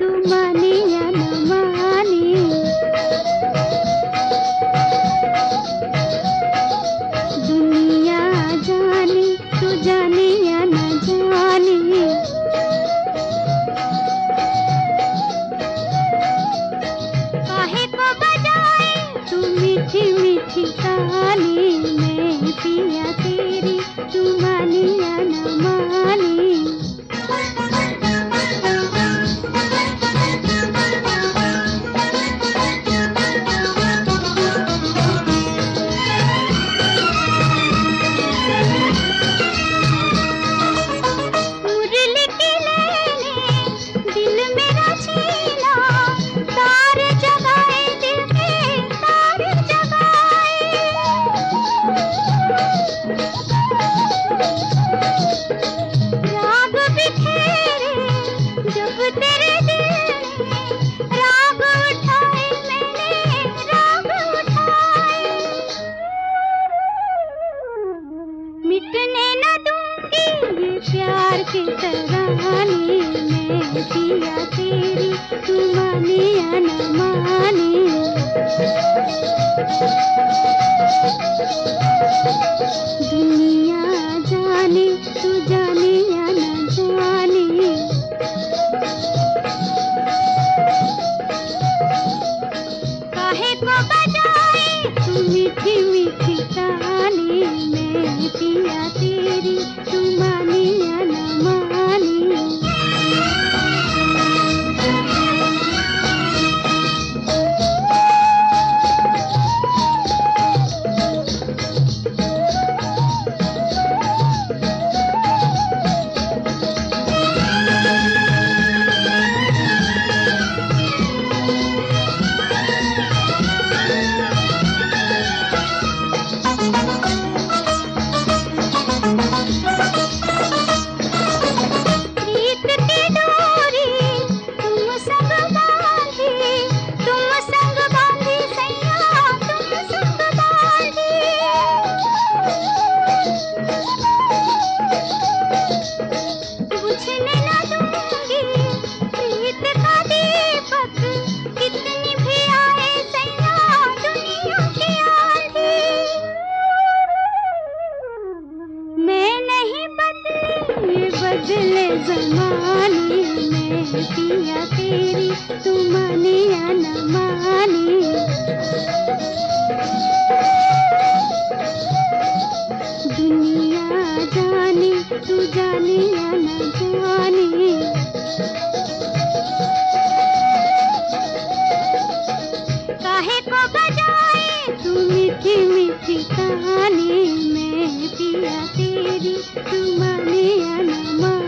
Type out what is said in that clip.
तू माने या न माने। दुनिया जाने तू जाने या न जाने। काहे को बजाए तू मीठी मीठी ताने। मैं पिया तेरी तू माने या न माने। मिटने न दूंगी ये प्यार के तराने। मैं पिया तेरी तू माने या न माने। दुनिया जाने तू जाने या न जाने। काहे को बजाए तू मीठी मीठी ताने। मैं पिया तेरी तू माने या न माने। बदले ज़माने में पिया तेरी तू माने या न माने। दुनिया जाने तू जाने या न जाने। काहे को बजाए तू मीठी मीठी कहानी। मैं पिया तेरी तू माने या न माने।